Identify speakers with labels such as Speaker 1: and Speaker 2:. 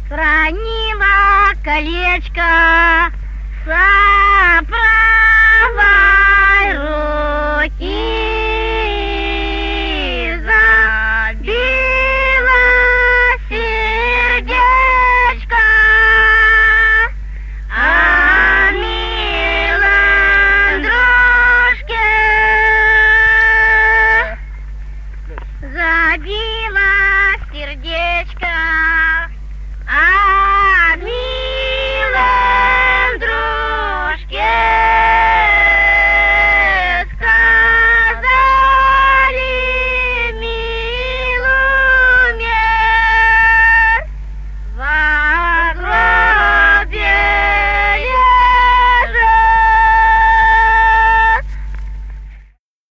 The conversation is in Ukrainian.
Speaker 1: Хранила колечко с правой руки, забила сердечко о милом дружке, забила сердечко.